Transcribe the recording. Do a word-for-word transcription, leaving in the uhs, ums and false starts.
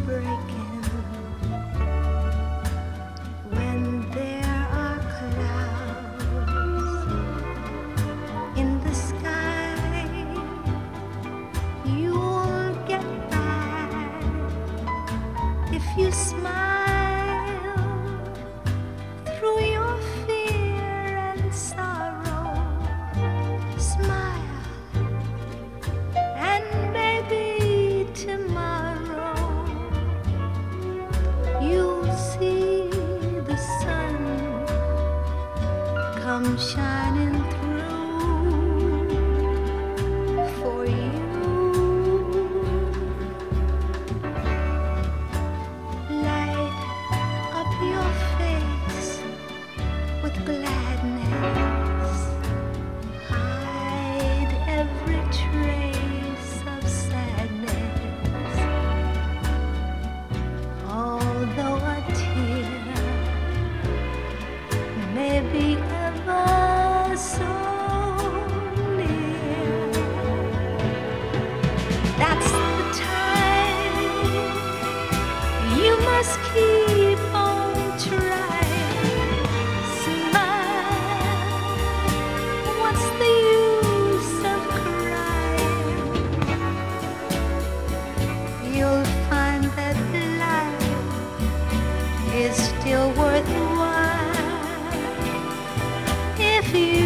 breaking when there are clouds in the sky. You'll get by if you smile through your fear and sorrow. Smile, and maybe tomorrow you'll see the sun come shining through for you. Light up your face with gladness. Hide every trace of sadness. Although a tear may be ever so near, that's the time you must keep on trying. Smile, what's the use of crying? You'll find that life is still worthwhile if you